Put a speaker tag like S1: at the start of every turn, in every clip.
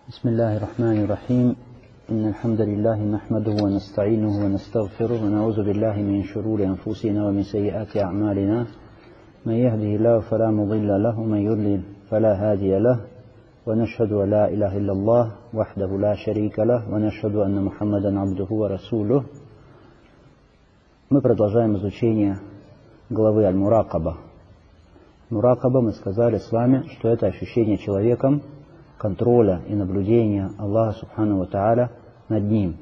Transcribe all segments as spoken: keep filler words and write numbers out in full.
S1: بسم الله الرحمن الرحيم إن الحمد لله نحمده ونستعينه ونستغفره ونعوذ بالله من شرور أنفسنا ومن سيئات أعمالنا من يهده الله فلا مضل له ومن يضلل فلا هادي له ونشهد أن لا إله إلا الله وحده لا شريك له ونشهد أن محمدا عبده ورسوله. Мы продолжаем изучение главы Аль-Муракаба. Муракаба, мы сказали с вами, что это ощущение человеком контроля и наблюдения Аллаха Субхану ва Тааля над ним.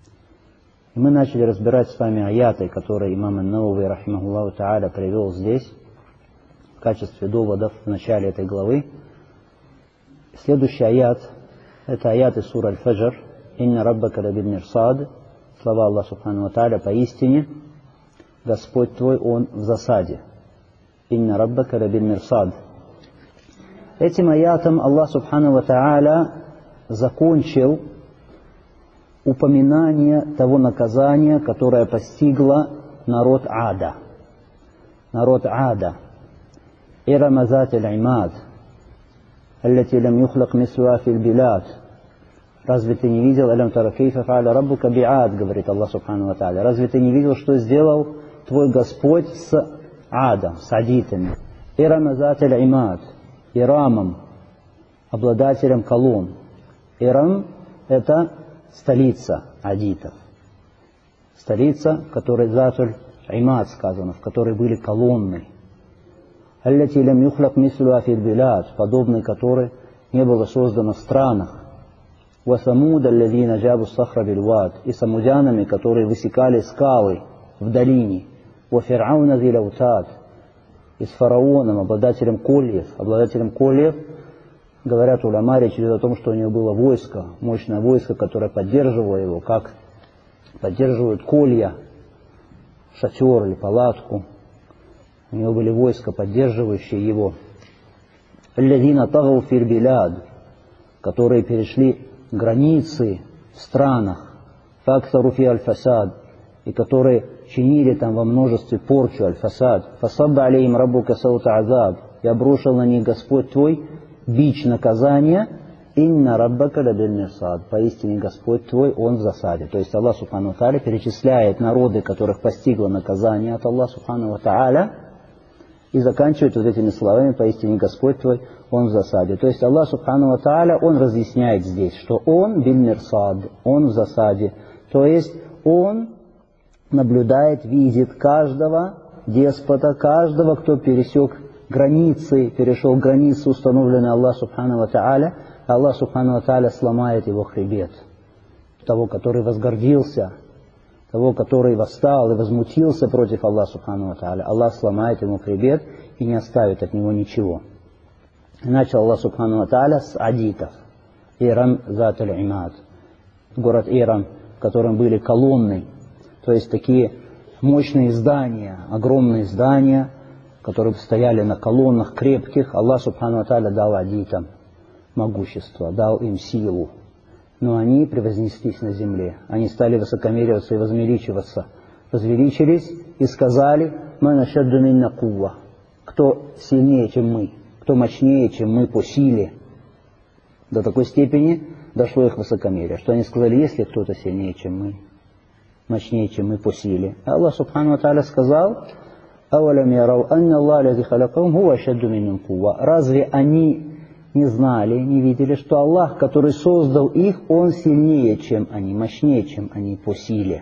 S1: И мы начали разбирать с вами аяты, которые имам ан-Навави рахимахуллаху Тааля привел здесь в качестве доводов в начале этой главы. Следующий аят – это аяты сура Аль-Фаджр. «Инна раббака лабиль мирсад». Слова Аллаха Субхану ва Тааля: «Поистине Господь твой, Он в засаде». «Инна раббака лабиль мирсад». Этим аятом Аллах Субхану ва Тааля закончил упоминание того наказания, которое постигло народ Ада. Народ Ада. «Ирама затиль имад, аллати лам юхлак мислуа фил билад». Разве ты не видел, «Алям тара кейфа фааля раббука би'ад», говорит Аллах Субхану ва Тааля, разве ты не видел, что сделал твой Господь с Адом, с адитами? «Ирама затиль имад». Ирамом, обладателем колонн. Ирам – это столица адитов. Столица, в которой затуль имад сказано, в которой были колонны. Аллати лям юхлак мислуа фил билад, подобной которой не было создано в странах. Ва самуд аллазина джабу сахра биль вад, и самудянами, которые высекали скалы в долине. Ва фир'ауна зил аутад, и с фараоном, обладателем кольев. Обладателем кольев, говорят уляма, речь идет о том, что у него было войско, мощное войско, которое поддерживало его, как поддерживают колья, шатер или палатку. У него были войска, поддерживающие его. «Аллазина тагау фил биляд», которые перешли границы в странах, «фактару фи аль-фасад», и которые чинили там во множестве порчу, аль-фасад. «Фасабба алейхим раббука саута азаб», и обрушил на них Господь твой бич наказания. «Инна раббака лабиль мирсад», поистине Господь твой, Он в засаде. То есть Аллах Субхану ва Тааля перечисляет народы, которых постигло наказание от Аллаха Субхану ва Тааля, и заканчивает вот этими словами: «Поистине Господь твой, Он в засаде». То есть Аллах Субхану ва Тааля, Он разъясняет здесь, что Он биль мирсад, Он в засаде. То есть Он наблюдает, видит каждого деспота, каждого, кто пересек границы, перешел границы, установленные Аллах Субхану ва Тааля. Аллах Субхану ва Тааля сломает его хребет. Того, который возгордился, того, который восстал и возмутился против Аллаха Субхану ва Тааля, Аллах сломает ему хребет и не оставит от него ничего. И начал Аллах Субхану ва Тааля с адитов. Ирам затиль имад. Город Ирам, в котором были колонны, то есть такие мощные здания, огромные здания, которые стояли на колоннах крепких. Аллах Субхану ва Тааля дал адитам могущество, дал им силу. Но они превознеслись на земле. Они стали высокомериваться и возвеличиваться. Возвеличились и сказали: «Ман ашадду минна кувва». Кто сильнее, чем мы, кто мощнее, чем мы по силе. До такой степени дошло их высокомерие, что они сказали: есть ли кто-то сильнее, чем мы, мощнее, чем мы по силе. Аллах Субхану ва Тааля сказал: «Авалям ярау анна Аллах лази халакахум хуа ашадду миннум кувва». Разве они не знали, не видели, что Аллах, который создал их, Он сильнее, чем они, мощнее, чем они по силе.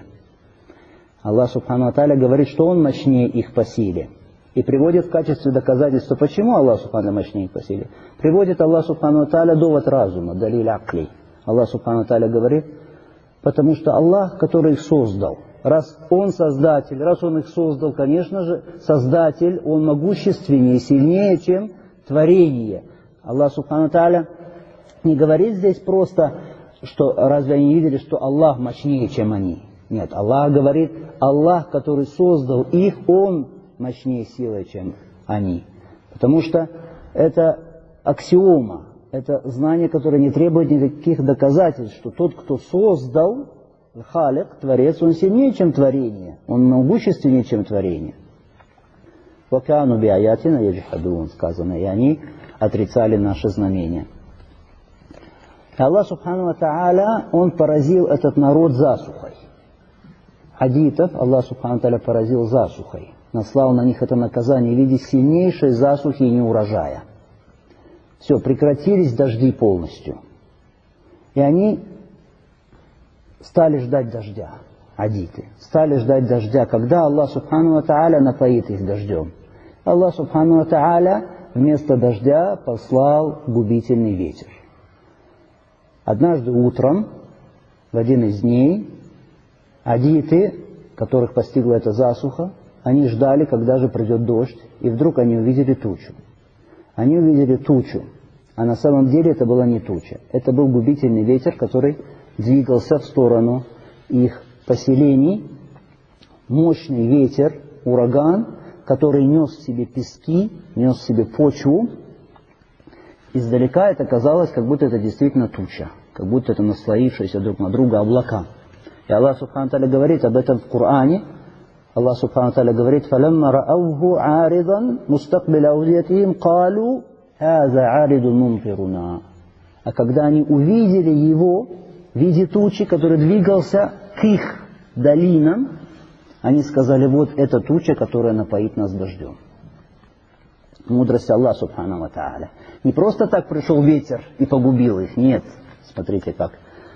S1: Аллах Субхану ва Тааля говорит, что Он мощнее их по силе. И приводит в качестве доказательства, почему Аллах Субхану мощнее их по силе. Приводит Аллах Субхану ва Тааля довод разума, далиль акли. Аллах Субхану ва Тааля говорит: потому что Аллах, который их создал, раз Он создатель, раз Он их создал, конечно же, создатель, Он могущественнее, сильнее, чем творение. Аллах Субхану ва Тааля не говорит здесь просто, что разве они не видели, что Аллах мощнее, чем они. Нет, Аллах говорит: Аллах, который создал их, Он мощнее силой, чем они. Потому что это аксиома, это знание, которое не требует никаких доказательств, что тот, кто создал, Халик, Творец, он сильнее, чем творение, он могущественнее, чем творение. «Вакану би аятина яджхадун», сказано, и они отрицали наши знамения. И Аллах Субхану ва Тааля, Он поразил этот народ засухой. Адитов Аллах Субхану ва Тааля поразил засухой. Наслал на них это наказание в виде сильнейшей засухи и неурожая. Все, прекратились дожди полностью. И они стали ждать дождя, адиты. Стали ждать дождя, когда Аллах Субхану ва Тааля напоит их дождем. Аллах Субхану ва Тааля вместо дождя послал губительный ветер. Однажды утром, в один из дней, адиты, которых постигла эта засуха, они ждали, когда же придет дождь, и вдруг они увидели тучу. Они увидели тучу, а на самом деле это была не туча. Это был губительный ветер, который двигался в сторону их поселений. Мощный ветер, ураган, который нес в себе пески, нес в себе почву. Издалека это казалось, как будто это действительно туча, как будто это наслоившиеся друг на друга облака. И Аллах Субхану Тааля говорит об этом в Коране. Аллах Субхану Тааля говорит: فَلَمَّا رَأَوْهُ عَارِضًا مُسْتَقْبِلَ أَوْدِيَتِهِمْ قَالُوا هَذَا عَارِضٌ مُمْطِرُنَا. А когда они увидели его в виде тучи, который двигался к их долинам, они сказали: вот эта туча, которая напоит нас дождем. Мудрость Аллаха Субхану ва Тааля. Не просто так пришел ветер и погубил их. Нет. Смотрите как.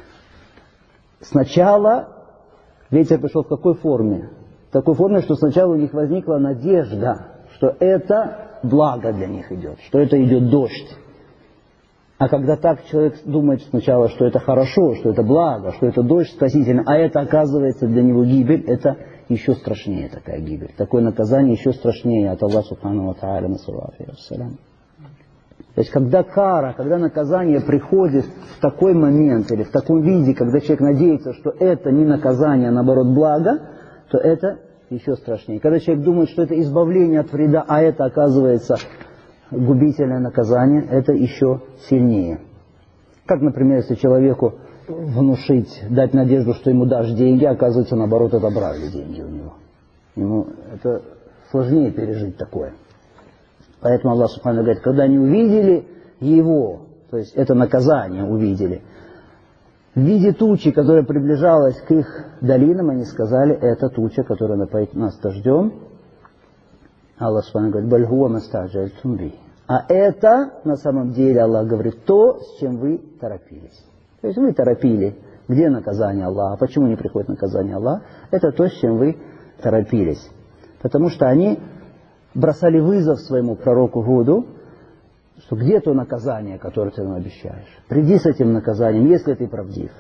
S1: Сначала ветер пришел в какой форме? В такой форме, что сначала у них возникла надежда, что это благо для них идет, что это идет дождь. А когда так человек думает сначала, что это хорошо, что это благо, что это дождь спасительный, а это оказывается для него гибель, это еще страшнее такая гибель. Такое наказание еще страшнее от Аллаха Субхану ва Тааля. То есть, когда кара, когда наказание приходит в такой момент или в таком виде, когда человек надеется, что это не наказание, а наоборот благо, то это еще страшнее. Когда человек думает, что это избавление от вреда, а это оказывается губительное наказание, это еще сильнее. Как, например, если человеку внушить, дать надежду, что ему дашь деньги, а оказывается, наоборот, отобрали деньги у него. Ему это сложнее пережить такое. Поэтому Аллах Субхану говорит, когда они увидели его, то есть это наказание увидели, в виде тучи, которая приближалась к их долинам, они сказали: это туча, которая напоит нас дождем. Аллах Субхану говорит: «Баль хуа мастаджальтум би». А это, на самом деле, Аллах говорит, то, с чем вы торопились. То есть вы торопили. Где наказание Аллаха? Почему не приходит наказание Аллаха? Это то, с чем вы торопились. Потому что они бросали вызов своему пророку Гуду, что где то наказание, которое ты нам обещаешь? Приди с этим наказанием, если ты правдив.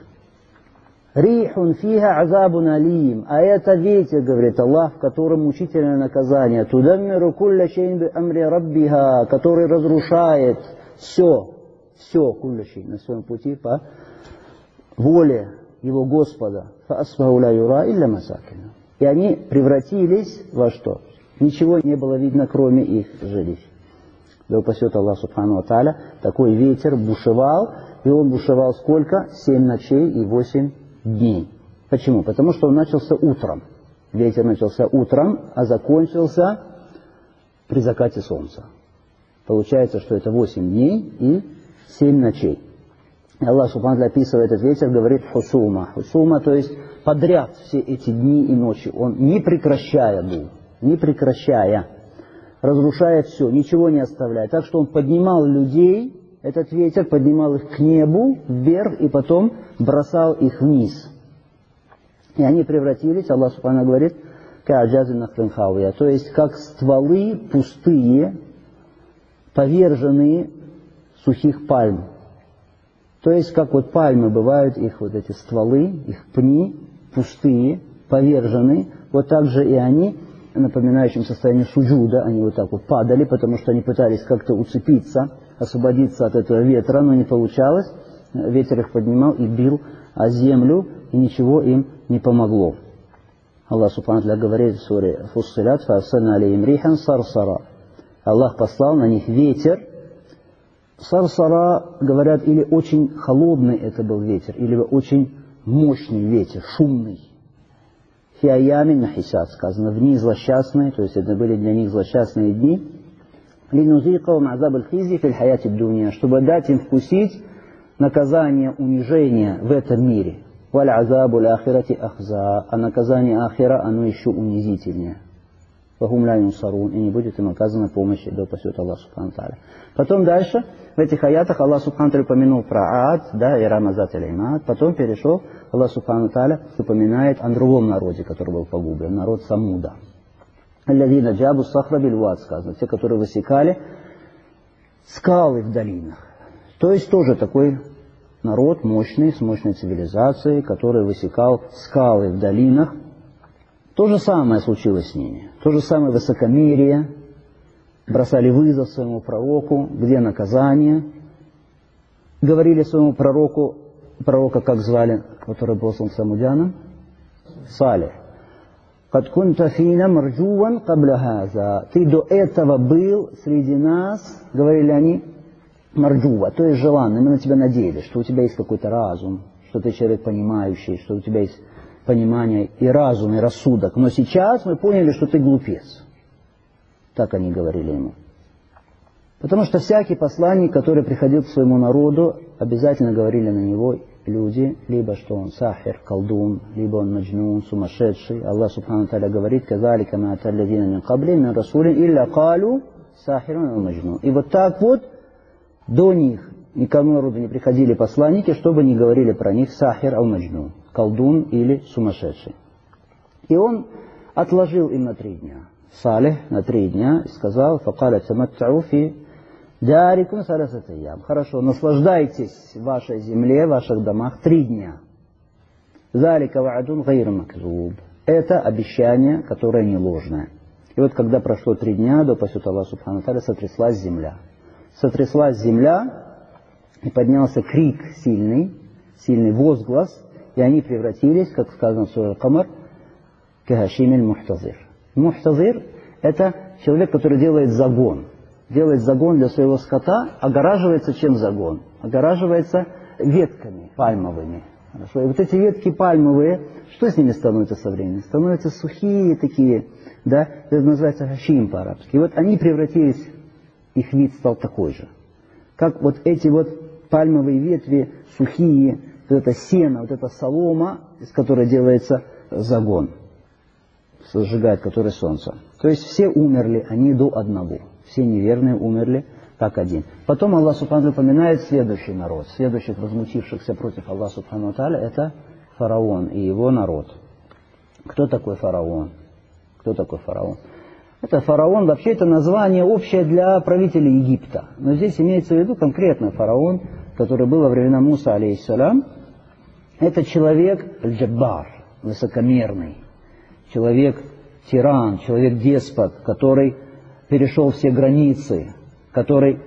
S1: Рихун фиха азабун алим. А это ветер, говорит Аллах, в котором мучительное наказание. Тудаммиру кулля шейн би амри раббиха, который разрушает все, все, кулля шейн, на своем пути по воле его Господа. Фаасфаху ла юра илля масакина. И они превратились во что? Ничего не было видно, кроме их жилищ. Да упасет Аллах Субхану ва Тааля, такой ветер бушевал, и он бушевал сколько? Семь ночей и восемь дней. Почему? Потому что он начался утром. Ветер начался утром, а закончился при закате солнца. Получается, что это восемь дней и семь ночей. И Аллах Субхану ва Тааля описывает этот ветер, говорит хусума. Хусума, то есть подряд все эти дни и ночи. Он не прекращая был. Не прекращая, разрушает все, ничего не оставляя. Так что он поднимал людей, этот ветер поднимал их к небу, вверх, и потом бросал их вниз. И они превратились, Аллах Субхану говорит, то есть как стволы пустые, поверженные сухих пальм. То есть как вот пальмы бывают, их вот эти стволы, их пни, пустые, поверженные, вот так же и они, напоминающим состояние суджуда, они вот так вот падали, потому что они пытались как-то уцепиться, освободиться от этого ветра, но не получалось. Ветер их поднимал и бил о землю, и ничего им не помогло. Аллах Субхану ва Тааля говорит в суре Фуссилят: «Фаасальна алейхим рихан сарсара». Аллах послал на них ветер. Сарсара, говорят, или очень холодный это был ветер, или очень мощный ветер, шумный. Фиаями нахисат, сказано, в дни злосчастные, то есть это были для них злосчастные дни, линузикаум азаб аль-хизи фил хаяти дуния, чтобы дать им вкусить наказание, унижение в этом мире. Валь азабу ляхирати ахза. А наказание ахира, оно еще унизительнее. Вахум ля юнсарун. И не будет им оказана помощь, до упасет Аллах субхану тааля. Потом дальше, в этих аятах Аллах субхану тааля упомянул про Ад, да, Ирама зат аль-Имад. Потом перешел, Аллах субхану тааля упоминает о другом народе, который был погублен, народ Самуда. Алладина джабу сахра бильвад, сказано, те, которые высекали скалы в долинах. То есть тоже такой народ мощный, с мощной цивилизацией, который высекал скалы в долинах. То же самое случилось с ними. То же самое высокомерие. Бросали вызов своему пророку. Где наказание? Говорили своему пророку, пророка как звали, который был самудянам? Салих. «Кад кунта фина марджуван кабля хаза». Ты до этого был среди нас, говорили они, марджува, то есть желанный. Мы на тебя надеялись, что у тебя есть какой-то разум, что ты человек понимающий, что у тебя есть понимание и разум, и рассудок. Но сейчас мы поняли, что ты глупец. Так они говорили ему. Потому что всякий посланник, который приходил к своему народу, обязательно говорили на него люди, либо что он сахир, колдун, либо он маджнун, сумасшедший. Аллах субхану тааля говорит: «Казалика ма аталладина мин кабли мин расулин илля калу сахирун ва маджнун». И вот так вот до них никому народу не приходили посланники, чтобы не говорили про них сахир ау маджнун, колдун или сумасшедший. И он отложил им на три дня. Салих на три дня и сказал: «Факаля таматтау фи дарикум саласата ям». Хорошо, наслаждайтесь в вашей земле, в ваших домах три дня. Залика ва'адун гайр макзуб. Это обещание, которое не ложное. И вот когда прошло три дня, до упасет Аллах субхану тааля, сотряслась земля. Сотряслась земля, и поднялся крик сильный, сильный возглас, и они превратились, как сказано в суре Камар, кахашимиль мухтазир. Мухтазир – это человек, который делает загон. Делает загон для своего скота, огораживается чем загон? Огораживается ветками пальмовыми. Хорошо. И вот эти ветки пальмовые, что с ними становится со временем? Становятся сухие такие, да, это называется хашим по-арабски. И вот они превратились, их вид стал такой же. Как вот эти вот пальмовые ветви, сухие, вот это сено, вот эта солома, из которой делается загон, сжигает который солнце. То есть все умерли, они до одного. Все неверные умерли как один. Потом Аллах субхану упоминает следующий народ, следующих возмутившихся против Аллаха субхану тааля, это фараон и его народ. Кто такой фараон? Кто такой фараон? Это фараон, вообще это название общее для правителей Египта. Но здесь имеется в виду конкретно фараон, который был во времена Муса, алейхиссалям. Это человек аль-джаббар, высокомерный. Человек-тиран, человек-деспот, который перешел все границы, который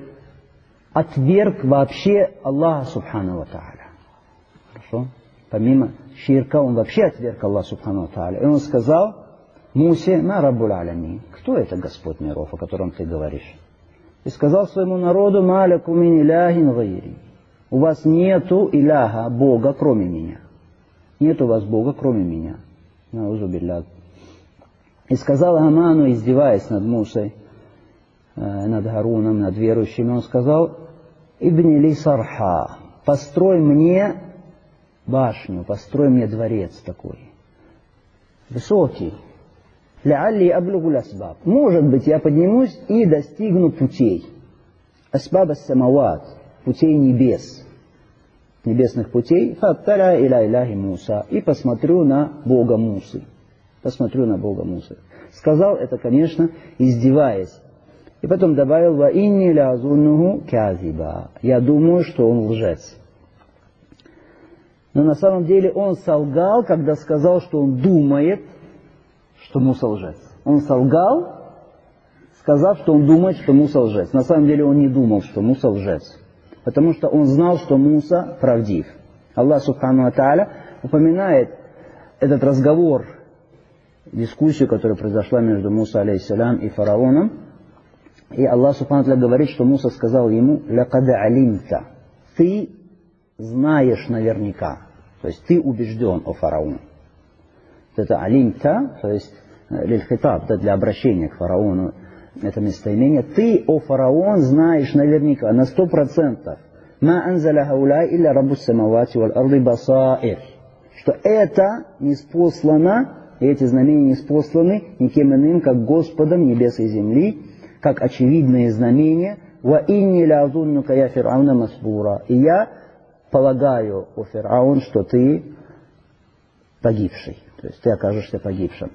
S1: отверг вообще Аллаха субхану ва тааля. Хорошо? Помимо ширка, он вообще отверг Аллаха субхану ва тааля. И он сказал Мусе: «Ма раббуль алямин». Кто это Господь миров, о котором ты говоришь? И сказал своему народу: «Ма лакум мин иляхин гайри». У вас нету иляха, Бога, кроме меня. Нет у вас Бога, кроме меня. Наузу билляд. И сказал Аману, издеваясь над Мусой, над Харуном, над верующими, он сказал: «Ибни ли сарха, построй мне башню, построй мне дворец такой, высокий. Ля'алли аблугу асбаб. Может быть, я поднимусь и достигну путей. Асбаб ас-самават, путей небес, небесных путей. Фатталя иля иляхи Муса. И посмотрю на Бога Мусы. Посмотрю на Бога Мусы». Сказал это, конечно, издеваясь. И потом добавил: «Ва инни лязуннуху казиба». Я думаю, что он лжец. Но на самом деле он солгал, когда сказал, что он думает, что Муса лжец. Он солгал, сказав, что он думает, что Муса лжец. На самом деле он не думал, что Муса лжец. Потому что он знал, что Муса правдив. Аллах субхану ва тааля упоминает этот разговор, дискуссию, которая произошла между Муса, алейхиссалям, и фараоном. И Аллах субхану ва тааля говорит, что Муса сказал ему: «Лакад алимта». Ты знаешь наверняка. То есть ты убежден, о фараоне. Это алимта, то есть лиль-хитаб, да, для обращения к фараону, это местоимение. Ты, о фараон, знаешь наверняка, на сто процентов, «Ма анзаля хауляй илля раббус самавати валь арды басаир». Что это ниспослано, и эти знамения ниспосланы никем иным, как Господом небес и земли, как очевидные знамения. «Ва инни ля азуннука я фир'ауна масбура». И я полагаю, о Фир'аун, что ты погибший, то есть ты окажешься погибшим.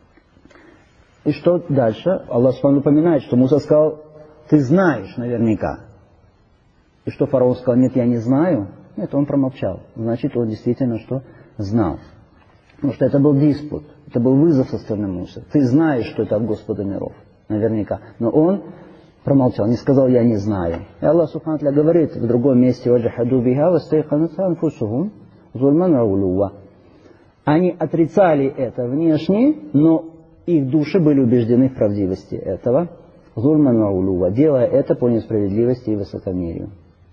S1: И что дальше? Аллах Субхану напоминает, что Муса сказал: ты знаешь наверняка. И что фараон сказал: нет, я не знаю. Нет, он промолчал. Значит, он действительно что? Знал. Потому что это был диспут, это был вызов со стороны Мусы. Ты знаешь, что это от Господа миров. Наверняка. Но он промолчал, не сказал: я не знаю. И Аллах Субхану говорит в другом месте: «Ваджахаду биха вастайханатха анфусухум зульман ва улуа». Они отрицали это внешне, но их души были убеждены в правдивости этого. Зульман ва улуа, делая это по несправедливости и высокомерию.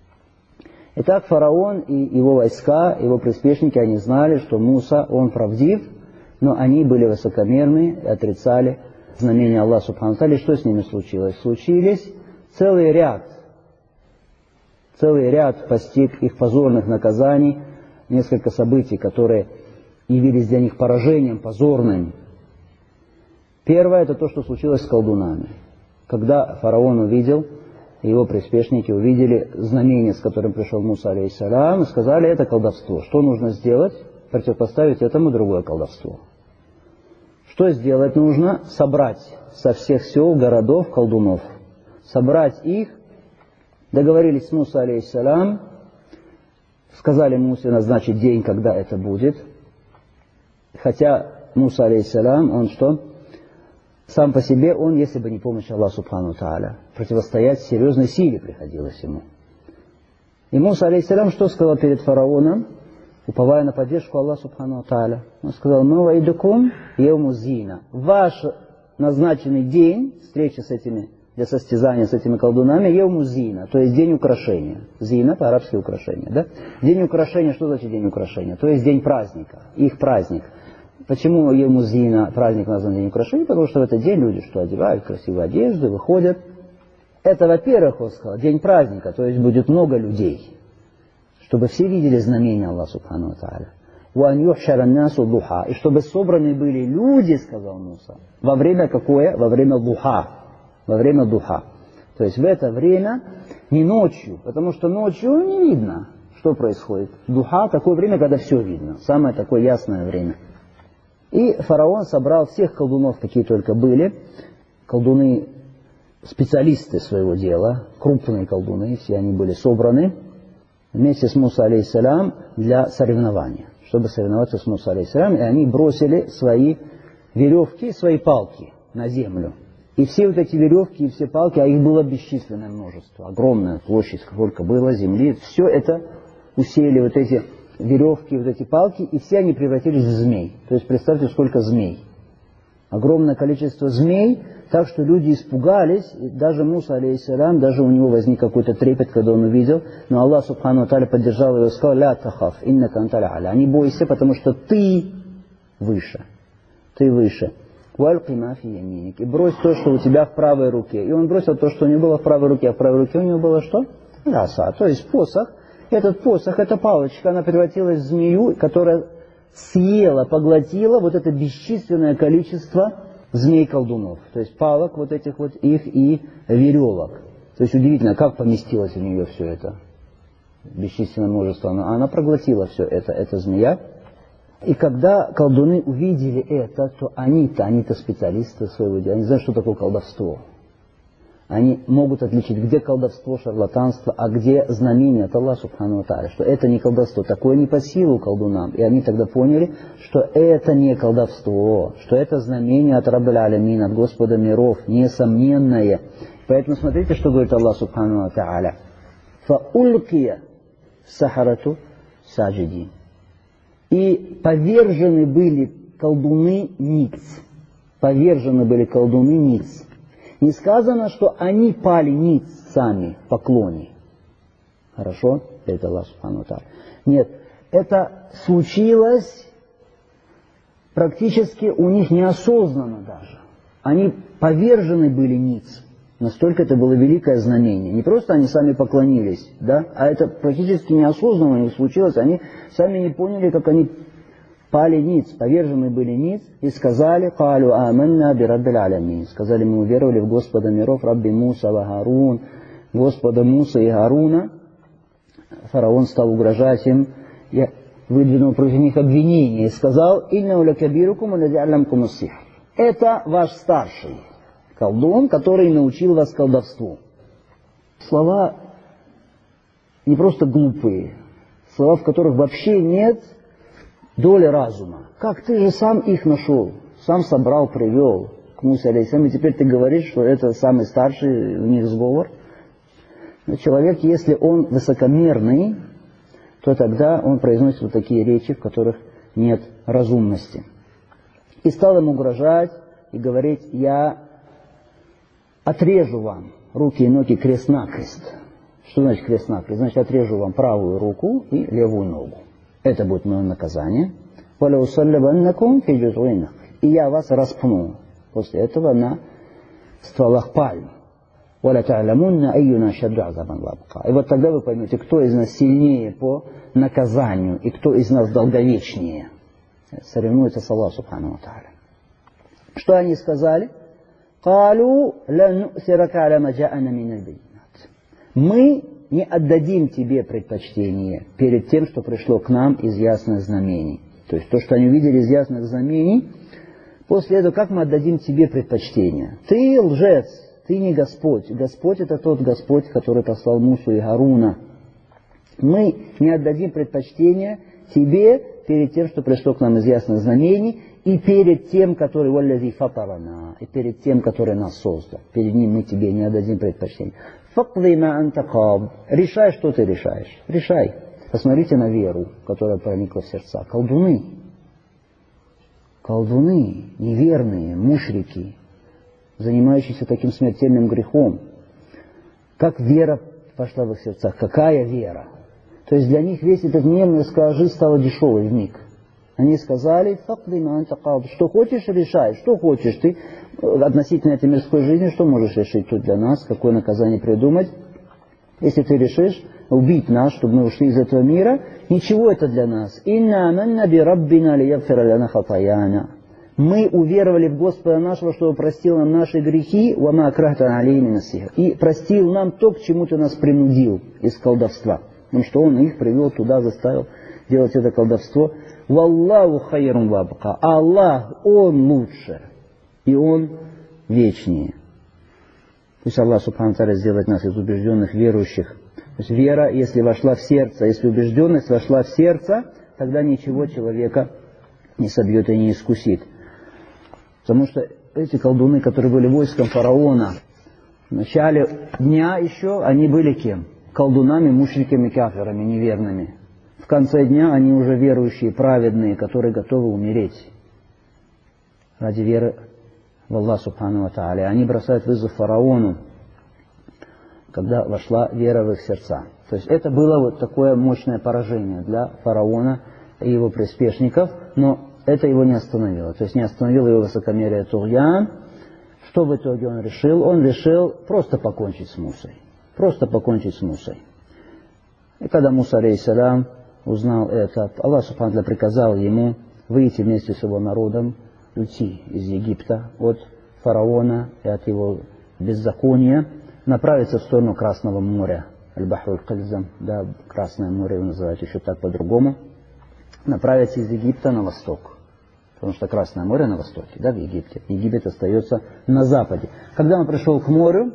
S1: Итак, фараон и его войска, его приспешники, они знали, что Муса, он правдив, но они были высокомерны и отрицали знамения Аллаха Субхану Тааля. Что с ними случилось? Случились целый ряд, целый ряд постиг их позорных наказаний, несколько событий, которые явились для них поражением, позорным. Первое — это то, что случилось с колдунами. Когда фараон увидел, его приспешники увидели знамение, с которым пришел Муса, алейхиссалям, и сказали: это колдовство. Что нужно сделать? Противопоставить этому другое колдовство. Что сделать нужно? Собрать со всех сел, городов, колдунов. Собрать их, договорились с Муса, алейхиссалям, сказали Мусе назначить день, когда это будет. Хотя Муса, алейхиссалям, он что? Сам по себе, он, если бы не помощь Аллаха Субхану Тааля, противостоять серьезной силе приходилось ему. И Муса, алейхиссалям, что сказал перед фараоном, уповая на поддержку Аллаха Субхану Тааля? Он сказал: «Ну вайдукум евму зина». Ваш назначенный день встречи с этими, для состязания с этими колдунами, евму зина, то есть день украшения. Зина по-арабски украшение, да? День украшения, что значит день украшения? То есть день праздника, их праздник. Почему евму зина, праздник назван день украшения? Потому что в этот день люди что, одевают красивые одежды, выходят. Это, во-первых, он сказал, день праздника, то есть будет много людей, чтобы все видели знамения Аллаха Субхану Тааля. И чтобы собраны были люди, сказал Муса, во время какое? Во время духа. Во время духа. То есть в это время, не ночью, потому что ночью не видно, что происходит. Духа — такое время, когда все видно, самое такое ясное время. И фараон собрал всех колдунов, какие только были, колдуны, специалисты своего дела, крупные колдуны, все они были собраны вместе с Муса, алейхиссалям, для соревнования, чтобы соревноваться с Муса, алейхиссалям, и они бросили свои веревки, свои палки на землю. И все вот эти веревки и все палки, а их было бесчисленное множество, огромная площадь, сколько было земли, все это усеяли вот эти веревки, вот эти палки, и все они превратились в змей. То есть представьте, сколько змей. Огромное количество змей, так что люди испугались, и даже Муса, алейхиссалям, даже у него возник какой-то трепет, когда он увидел, но Аллах Субхану Тааля поддержал его и сказал: «Ля тахаф, иннака анталя аля». Не бойся, потому что ты выше. Ты выше. «Вальки ма фи яминик». И брось то, что у тебя в правой руке. И он бросил то, что у него было в правой руке, а в правой руке у него было что? Раса, то есть посох. Этот посох, эта палочка, она превратилась в змею, которая съела, поглотила вот это бесчисленное количество змей-колдунов. То есть палок вот этих вот их и веревок. То есть удивительно, как поместилось в нее все это. Бесчисленное множество. Она, она проглотила все это, эта змея. И когда колдуны увидели это, то они-то, они-то специалисты своего дела. Они знают, что такое колдовство. Они могут отличить, где колдовство, шарлатанство, а где знамение от Аллаха Субхану Тааля, что это не колдовство, такое не по силу колдунам. И они тогда поняли, что это не колдовство, что это знамение от Раббаль Алямин, от Господа миров, несомненное. Поэтому смотрите, что говорит Аллах Субхану Тааля. «Фаулькия сахарату саджидин». И повержены были колдуны ниц. Повержены были колдуны ниц. Не сказано, что они пали ниц сами в поклоне. Хорошо? Это Аллах Субхану Тааля. Нет, это случилось практически у них неосознанно даже. Они повержены были ниц. Настолько это было великое знамение. Не просто они сами поклонились, да, а это практически неосознанно у них случилось. Они сами не поняли, как они пали ниц, повержены были ниц, и сказали: «Калу аманна би раббил алямин». Сказали: мы уверовали в Господа миров, Рабби Муса ва Харун, Господа Муса и Харуна. Фараон стал угрожать им, я выдвинул против них обвинение и сказал: «Инна лакабирукум аллади алламкум ас-сихр». Это ваш старший колдун, который научил вас колдовству. Слова не просто глупые, слова, в которых вообще нет доли разума. Как ты же сам их нашел, сам собрал, привел к Мусе алейхиссалям, и теперь ты говоришь, что это самый старший у них сговор. Но человек, если он высокомерный, то тогда он произносит вот такие речи, в которых нет разумности. И стал им угрожать и говорить: я отрежу вам руки и ноги крест-накрест. Что значит крест-накрест? Значит, отрежу вам правую руку и левую ногу. Это будет мое наказание. И я вас распну после этого на стволах пальм. И вот тогда вы поймете, кто из нас сильнее по наказанию и кто из нас долговечнее. Соревнуется с Аллахом субхану ва тааля. Что они сказали? Мы не отдадим тебе предпочтение перед тем, что пришло к нам из ясных знамений. То есть то, что они увидели из ясных знамений, после этого как мы отдадим тебе предпочтение? Ты лжец, ты не Господь. Господь — это тот Господь, который послал Мусу и Харуна. Мы не отдадим предпочтение тебе перед тем, что пришло к нам из ясных знамений, и перед тем, который валлази фатарана, и перед тем, который нас создал. Перед ним мы тебе не отдадим предпочтение. Факди ма анта кад. Решай, что ты решаешь. Решай. Посмотрите на веру, которая проникла в сердца. Колдуны. Колдуны, неверные, мушрики, занимающиеся таким смертельным грехом. Как вера пошла в их сердцах? Какая вера? То есть для них весь этот мир, несколько жизнь стала дешевой вмиг. Они сказали: что хочешь, решай, что хочешь ты относительно этой мирской жизни, что можешь решить тут для нас, какое наказание придумать. Если ты решишь убить нас, чтобы мы ушли из этого мира, ничего это для нас. Мы уверовали в Господа нашего, чтобы простил нам наши грехи, и простил нам то, к чему ты нас принудил из колдовства. Потому что он их привел туда, заставил делать это колдовство. Валлаху хайрун вабка. Аллах, Он лучше. И Он вечнее. Пусть Аллах субхану тааля сделает нас из убежденных верующих. То есть вера, если вошла в сердце, если убежденность вошла в сердце, тогда ничего человека не собьет и не искусит. Потому что эти колдуны, которые были войском фараона, в начале дня еще они были кем? Колдунами, мушриками, кафирами, неверными. В конце дня они уже верующие, праведные, которые готовы умереть ради веры в Аллах субхану ва тааля. Они бросают вызов фараону, когда вошла вера в их сердца. То есть это было вот такое мощное поражение для фараона и его приспешников, но это его не остановило. То есть не остановило его высокомерие тугьян. Что в итоге он решил? Он решил просто покончить с Мусой. Просто покончить с Мусой. И когда Муса алейхиссалям узнал это, Аллах субхану тааля приказал ему выйти вместе с его народом, уйти из Египта от фараона и от его беззакония, направиться в сторону Красного моря, Аль-Бахруль Кальзам, да, Красное море его называют еще так по-другому, направиться из Египта на восток, потому что Красное море на востоке, да, в Египте. Египет остается на западе. Когда он пришел к морю,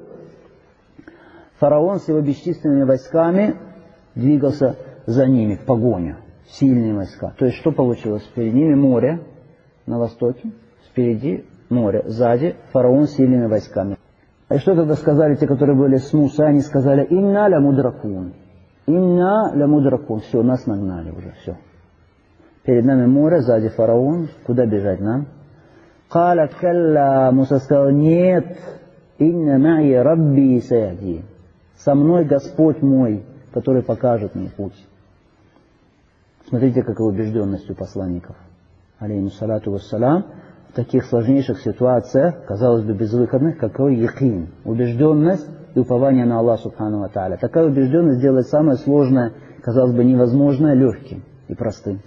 S1: фараон с его бесчисленными войсками двигался за ними в погоню, сильные войска. То есть что получилось? Перед ними море на востоке, спереди море, сзади фараон с сильными войсками. И что тогда сказали те, которые были с Мусой? Они сказали: «Инна ля мудракун». «Инна ля мудракун». Все, нас нагнали уже, все. Перед нами море, сзади фараон. Куда бежать нам? «Каля калла». Муса сказал: «Нет, инна ма'и рабби саяхди». Со мной Господь мой, который покажет мне путь. Смотрите, какая убежденность у посланников. Алейхиссалату вассалям. таких сложнейших ситуациях, казалось бы, безвыходных, какой якин, убежденность и упование на Аллаха Субхану ва Тааля. Такая убежденность делает самое сложное, казалось бы, невозможное легким и простым.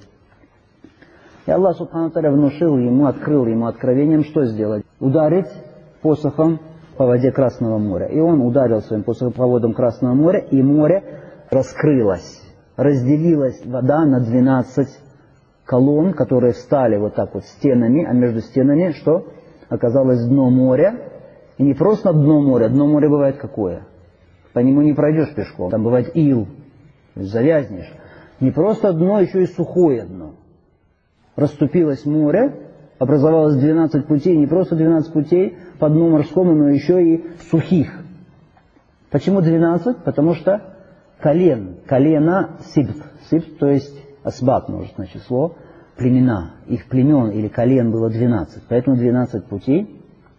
S1: И Аллах Субхану ва Тааля внушил ему, открыл ему откровением, что сделать? Ударить посохом по воде Красного моря. И он ударил своим посохом по водам Красного моря, и море раскрылось. Разделилась вода на двенадцать колонн, которые встали вот так вот стенами, а между стенами что? Оказалось дно моря. И не просто дно моря, дно моря бывает какое? По нему не пройдешь пешком, там бывает ил, то есть завязнешь. Не просто дно, еще и сухое дно. Расступилось море, образовалось двенадцать путей, не просто двенадцать путей по дну морскому, но еще и сухих. Почему двенадцать? Потому что колен, колено сибт, сибт, то есть асбат, множественное число, племена, их племен или колен было двенадцать, поэтому двенадцать путей.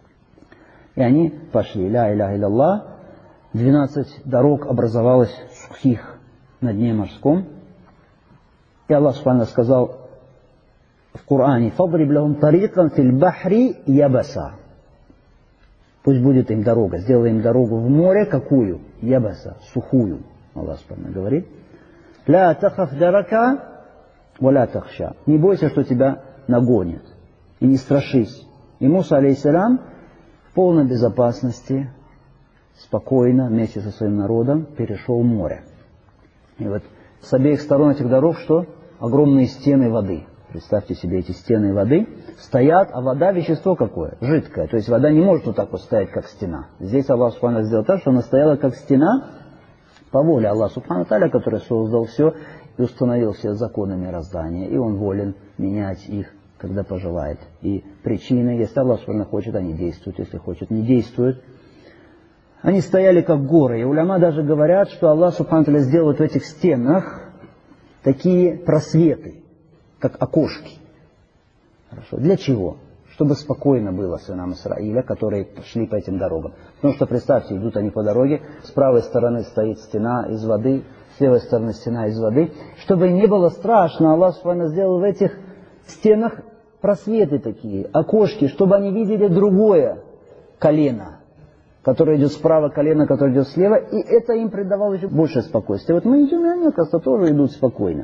S1: И они пошли, ля иляха илlallah, двенадцать дорог образовалось сухих на дне морском. И Аллах Субхану сказал в Коране: «Фадриб лахум тарикан фил бахри ябаса». Пусть будет им дорога, сделай им дорогу в море, какую? Ябаса, сухую. Аллах Субхану говорит: «Ля тахаф дарака, ва ля тахша». Не бойся, что тебя нагонят, и не страшись. И Муса, алейхиссалям, в полной безопасности, спокойно, вместе со своим народом, перешел море. И вот с обеих сторон этих дорог что? Огромные стены воды. Представьте себе эти стены воды стоят, а вода вещество какое? Жидкое. То есть вода не может вот так вот стоять, как стена. Здесь Аллах Субхану сделал так, что она стояла как стена по воле Аллаха Субхану Тааля, который создал все и установил все законы мироздания. И Он волен менять их, когда пожелает. И причины, если Аллах Субхану хочет, они действуют, если хочет, не действуют. Они стояли как горы. И уляма даже говорят, что Аллах Субхану Тааля сделал вот в этих стенах такие просветы, как окошки. Хорошо. Для чего? Чтобы спокойно было сынам Исраиля, которые шли по этим дорогам. Потому что, представьте, идут они по дороге, с правой стороны стоит стена из воды, с левой стороны стена из воды. Чтобы им не было страшно, Аллах Субхану сделал в этих стенах просветы такие, окошки, чтобы они видели другое колено, которое идет справа, колено, которое идет слева, и это им придавало еще больше спокойствия. Вот мы идем, и они, оказывается, тоже идут спокойно.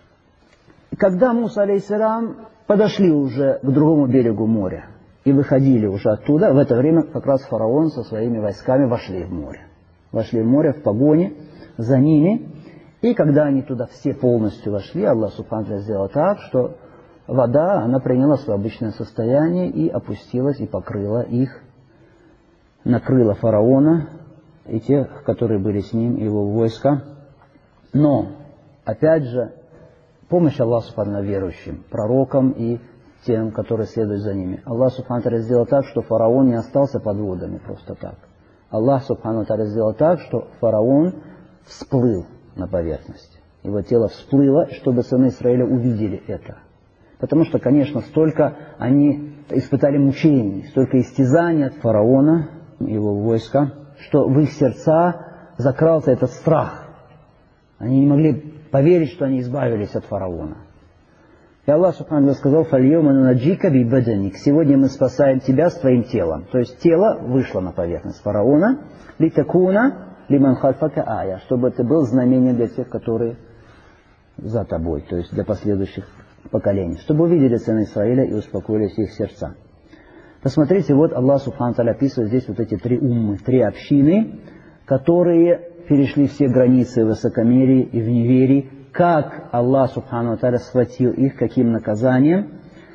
S1: И когда Муса, алейхиссалям, подошли уже к другому берегу моря и выходили уже оттуда, в это время как раз фараон со своими войсками вошли в море. Вошли в море в погоне за ними, и когда они туда все полностью вошли, Аллах Субхану Тааля сделал так, что вода, она приняла свое обычное состояние и опустилась, и покрыла их, накрыла фараона и тех, которые были с ним, его войска. Но, опять же, помощь Аллаха Субхану верующим, пророкам и тем, которые следуют за ними. Аллах Субхану Тааля сделал так, что фараон не остался под водами просто так. Аллах Субхану Тааля сделал так, что фараон всплыл на поверхность. Его тело всплыло, чтобы сыны Израиля увидели это. Потому что, конечно, столько они испытали мучений, столько истязаний от фараона, его войска, что в их сердца закрался этот страх. Они не могли поверить, что они избавились от фараона. И Аллах Субхану сказал: «Фальйома нунаджика би баданик». Сегодня мы спасаем тебя с твоим телом. То есть тело вышло на поверхность фараона. Литакуна лиман хальфака ая. Чтобы это был знамением для тех, которые за тобой. То есть для последующих поколений. Чтобы увидели сыны Израиля и успокоились их сердца. Посмотрите, вот Аллах Субхану Тааля описывает здесь вот эти три уммы, три общины, которые перешли все границы высокомерия и в неверии. Как Аллах Субхану Тааля схватил их, каким наказанием?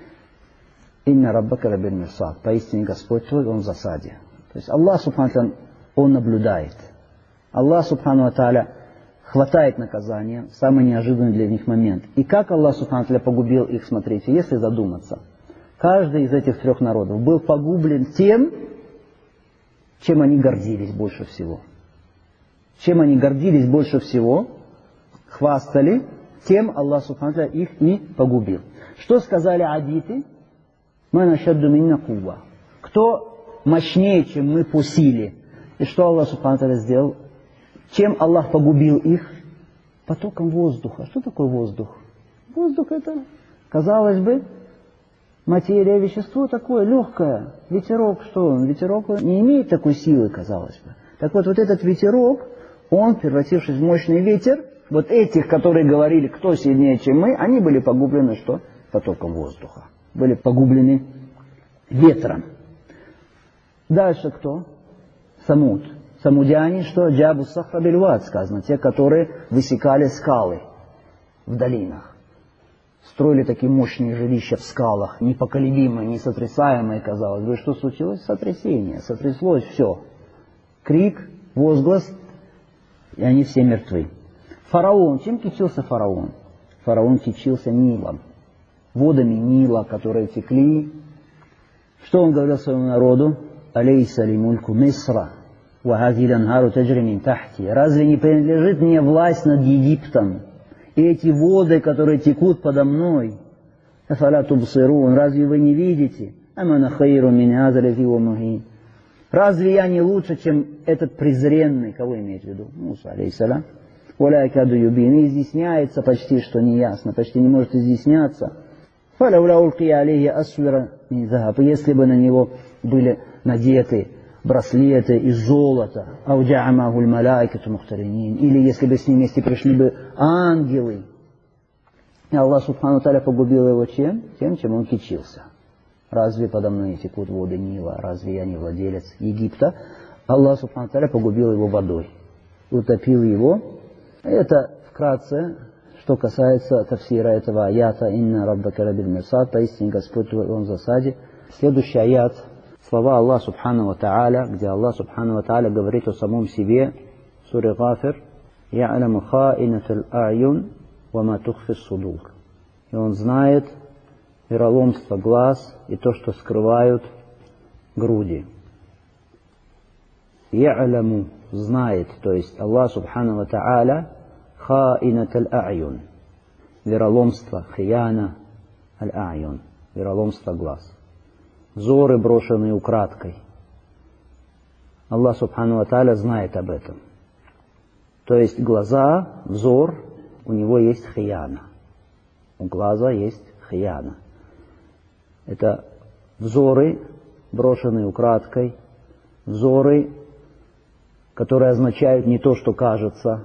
S1: «Инна раббака лабиль мирсад». Поистине Господь твой, Он в засаде. То есть Аллах Субхану Тааля, Он наблюдает. Аллах Субхану Тааля хватает наказание в самый неожиданный для них момент. И как Аллах Субхану Тааля погубил их, смотрите, если задуматься. Каждый из этих трех народов был погублен тем, чем они гордились больше всего. Чем они гордились больше всего, хвастали, тем Аллах Субхану Тааля их и погубил. Что сказали адиты? «Ман ашадду минна кувва». Кто мощнее, чем мы по силе? И что Аллах Субхану Тааля сделал? Чем Аллах погубил их? Потоком воздуха. Что такое воздух? Воздух это, казалось бы, Материя, вещество такое легкое. Ветерок, что он? Ветерок не имеет такой силы, казалось бы. Так вот, вот этот ветерок, он, превратившись в мощный ветер, вот этих, которые говорили, кто сильнее, чем мы, они были погублены что? Потоком воздуха. Были погублены ветром. Дальше кто? Самуд. Самудяне, что? Джабу Сахра Бельват сказано. Те, которые высекали скалы в долинах. Строили такие мощные жилища в скалах, непоколебимые, несотрясаемые, казалось бы. Что случилось? Сотрясение. Сотряслось все. Крик, возглас, и они все мертвы. Фараон. Чем кичился фараон? Фараон кичился Нилом. Водами Нила, которые текли. Что он говорил своему народу? «Алейса ли мульку Мисра, ва хази ланхару таджри мин тахти». Разве не принадлежит мне власть над Египтом? И эти воды, которые текут подо мной. «Афаля тубсирун». Разве вы не видите? «Амана хайру мин хаза лази ва мухин». Разве я не лучше, чем этот презренный? Кого имеет в виду? Муса, алейхиссалям. «Валя каду юбин». И изъясняется почти, что неясно, почти не может изъясняться. «Фаля улкия алейхи асвира мин захаб». Если бы на него были надеты браслеты из золота, ауджа'амахуль малайкату мухтаринин, или если бы с ним вместе пришли бы ангелы. И Аллах Субхану Тааля погубил его чем? Тем, чем он кичился. Разве подо мной не текут воды Нила? Разве я не владелец Египта? Аллах Субхану Тааля погубил его водой. Утопил его. Это вкратце, что касается тафсира этого аята «Инна раббака лабиль мирсад», поистине Господь твой, он в засаде. Следующий аят. Слова Аллаха Субхану ва Тааля, где Аллах Субхану ва Тааля говорит о самом себе, в суре Гафир, «Я'ламу хаинатал а'юн ва ма тухфи ссудур». И он знает вероломство глаз и то, что скрывают груди. «Я'ламу» знает, то есть Аллах Субхану ва Тааля, хаинатал а'юн, вероломство, хияна аль-а'юн, вероломство глаз. Взоры, брошенные украдкой. Аллах Субхану ва Тааля знает об этом. То есть глаза, взор, у него есть хияна. У глаза есть хияна. Это взоры, брошенные украдкой, взоры, которые означают не то, что кажется.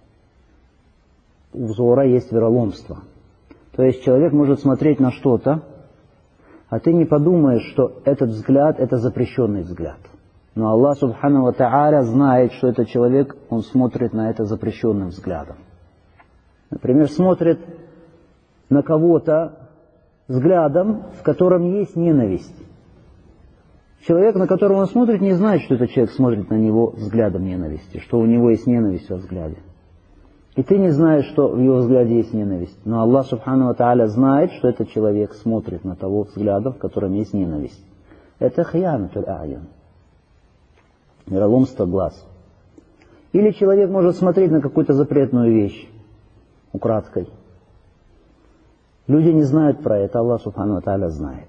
S1: У взора есть вероломство. То есть человек может смотреть на что-то, а ты не подумаешь, что этот взгляд – это запрещенный взгляд. Но Аллах Субхану ва Тааля знает, что этот человек, он смотрит на это запрещенным взглядом. Например, смотрит на кого-то взглядом, в котором есть ненависть. Человек, на которого он смотрит, не знает, что этот человек смотрит на него взглядом ненависти, что у него есть ненависть во взгляде. И ты не знаешь, что в его взгляде есть ненависть. Но Аллах Субхану ва Тааля знает, что этот человек смотрит на того взгляда, в котором есть ненависть. Это хиянатуль а'юн. Вероломство глаз. Или человек может смотреть на какую-то запретную вещь украдкой. Люди не знают про это, Аллах Субхану ва Тааля знает.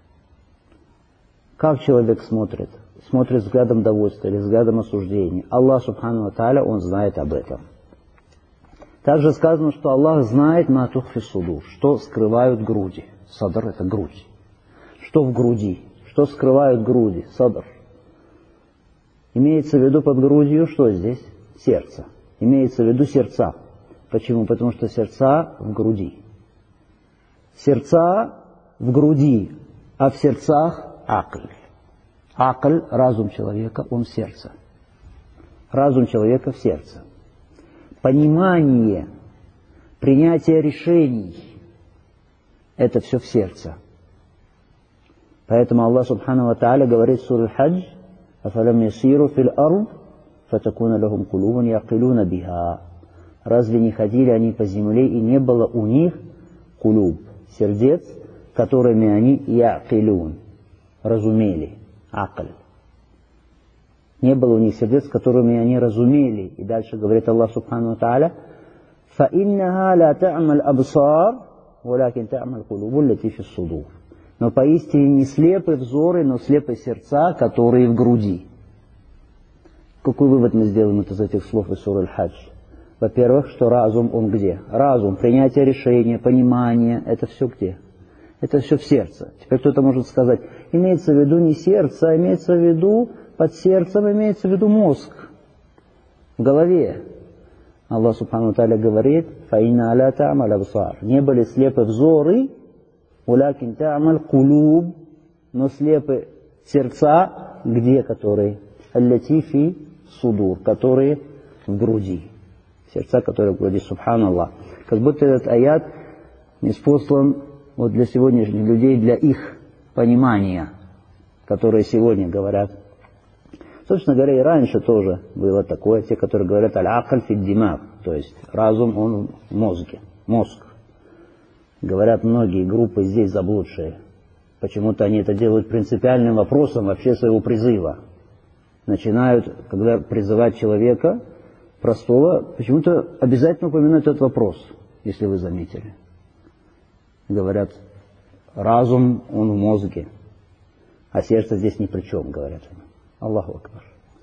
S1: Как человек смотрит? Смотрит взглядом довольства или взглядом осуждения. Аллах Субхану ва Тааля, он знает об этом. Также сказано, что Аллах знает ма тухфи ссудур, что скрывают груди. Садр – это грудь. Что в груди? Что скрывают груди? Садр. Имеется в виду под грудью, что здесь? Сердце. Имеется в виду сердца. Почему? Потому что сердца в груди. Сердца в груди, а в сердцах акль. Акль – разум человека, он в сердце. Разум человека в сердце. Понимание, принятие решений – это все в сердце. Поэтому Аллах Субхану ва Тааля говорит в суре Хадж: «Афалам ясиру фил ард, фатакуна лахум кулубун яқилуна биха». Разве не ходили они по земле, и не было у них кулуб, сердец, которыми они яқилун, разумели, акль. Не было у них сердец, которыми они разумели. И дальше говорит Аллах Субхану ва Тааля: فَإِنَّهَا لَا تَعْمَى الْأَبْصَارِ وَلَكِنْ تَعْمَى الْقُلُوبُ الَّتِي فِي الصُّدُورِ. Но поистине не слепы взоры, но слепы сердца, которые в груди. Какой вывод мы сделаем из этих слов из суры Аль-Хадж? Во-первых, что разум, он где? Разум, принятие решения, понимание, это все где? Это все в сердце. Теперь кто-то может сказать, имеется в виду не сердце, а имеется в виду, под сердцем имеется в виду мозг, в голове. Аллах Субхану ва Тааля говорит, «Фаинна ля та'маль абсар». Не были слепы взоры, «Улякин та'маль кулуб», но слепы сердца, где которые? «Аллати фи судур», которые в груди. Сердца, которые в груди, субханаллах. Как будто этот аят ниспослан вот для сегодняшних людей, для их понимания, которые сегодня говорят. Собственно говоря, и раньше тоже было такое, те, которые говорят «аль-акль фид-димаг», то есть разум, он в мозге, мозг. Говорят многие группы здесь заблудшие. Почему-то они это делают принципиальным вопросом вообще своего призыва. Начинают, когда призывать человека простого, почему-то обязательно упоминают этот вопрос, если вы заметили. Говорят, разум, он в мозге, а сердце здесь ни при чем, говорят они. Аллаху акбар.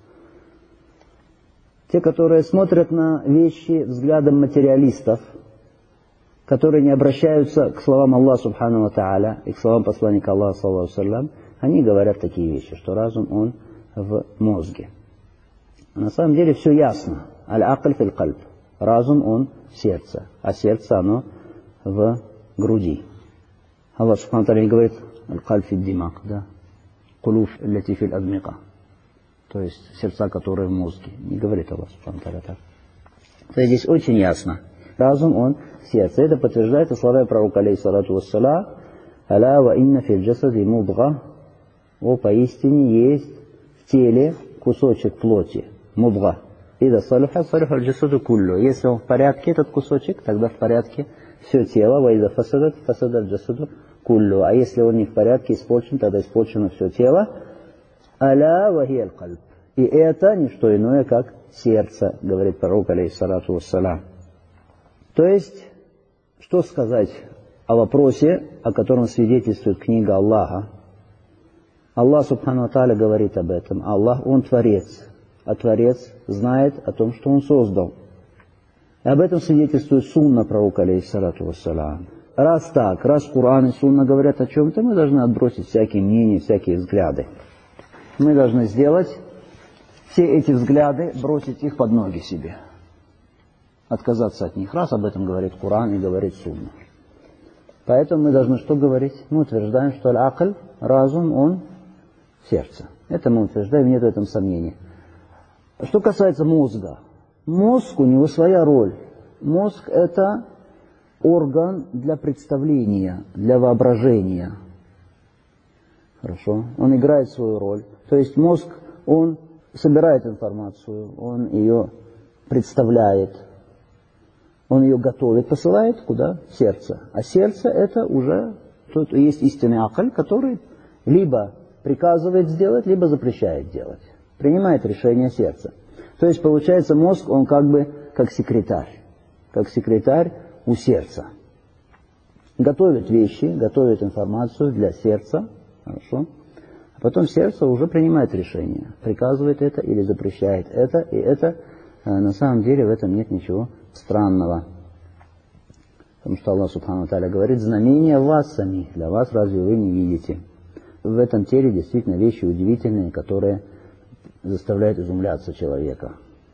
S1: Те, которые смотрят на вещи взглядом материалистов, которые не обращаются к словам Аллаха Субхану ва Тааля и к словам посланника Аллаха, саллаллаху алейхи ва саллям, они говорят такие вещи, что разум, он в мозге. А на самом деле все ясно. Аль-акль фил кальб. Разум, он в сердце, а сердце, оно в груди. Аллах Субхану ва Тааля говорит, аль-кальб фил димаг, да, кулуф аллати фил адмика. То есть сердца, которые в мозге. Не говорит Аллах Субхану ва Тааля так. То есть здесь очень ясно. Разум, он в сердце. Это подтверждается словами пророка, алейхиссалату вассалям, «Аля ва инна фил джасади мудга». О, поистине есть в теле кусочек плоти. Мудга. Ида салюха, салюха аль-джасаду куллю. Если он в порядке, этот кусочек, тогда в порядке все тело. Ва ида фасадат, фасадат джасаду куллю. А если он не в порядке, испорчен, тогда испорчено все тело. Аля ва хия аль-кальб. И это не что иное, как сердце, говорит пророк, алейхиссалату вассалям. То есть, что сказать о вопросе, о котором свидетельствует книга Аллаха? Аллах Субхану ва Тааля говорит об этом. Аллах, он Творец, а Творец знает о том, что он создал. И об этом свидетельствует сунна пророка, алейхиссалату вассалям. Раз так, раз Кур'ан и сунна говорят о чем-то, мы должны отбросить всякие мнения, всякие взгляды. Мы должны сделать все эти взгляды, бросить их под ноги себе. Отказаться от них. Раз об этом говорит Кур'ан и говорит сунна. Поэтому мы должны что говорить? Мы утверждаем, что аль-акль, разум, он в сердце. Это мы утверждаем, нет в этом сомнений. Что касается мозга. Мозг, у него своя роль. Мозг – это орган для представления, для воображения. Хорошо? Он играет свою роль. То есть мозг, он собирает информацию, он ее представляет, он ее готовит, посылает куда? В сердце. А сердце это уже, тут есть истинный акль, который либо приказывает сделать, либо запрещает делать. Принимает решение сердца. То есть получается мозг, он как бы как секретарь. Как секретарь у сердца. Готовит вещи, готовит информацию для сердца. Хорошо. А потом сердце уже принимает решение. Приказывает это или запрещает это. И это, на самом деле, в этом нет ничего странного. Потому что Аллах Субхану ва Тааля говорит, знамения в вас самих, для вас разве вы не видите? В этом теле действительно вещи удивительные, которые заставляют изумляться человека.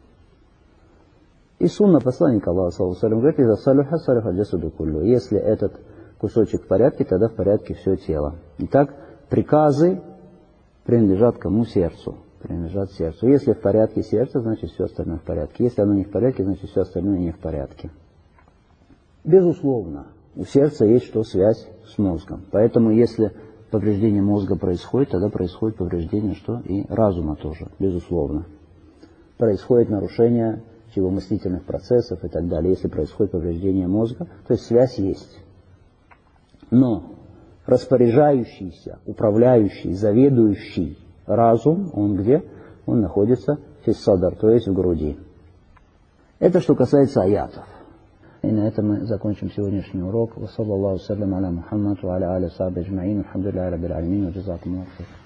S1: И сунна посланника Аллаха, саллаллаху алейхи ва саллям, говорит, «Иза салюха, салюха джасаду куллю». Если этот кусочек в порядке, тогда в порядке все тело. Итак, приказы принадлежат кому? Сердцу. Принадлежат сердцу. Если в порядке сердце, значит все остальное в порядке. Если оно не в порядке, значит все остальное не в порядке. Безусловно, у сердца есть что? Связь с мозгом. Поэтому если повреждение мозга происходит, тогда происходит повреждение что? И разума тоже, безусловно. Происходит нарушение чревомыслительных процессов и так далее. Если происходит повреждение мозга, то есть связь есть. Но распоряжающийся, управляющий, заведующий разум, он где? Он находится в фиссадар, то есть в груди. Это что касается аятов. И на этом мы закончим сегодняшний урок. Ва саллаллаху салям аля Мухаммад ва аля али сахби аджмаин. Алхамдулиллахи раббил алямин. Ва джазакумуллаху хайран.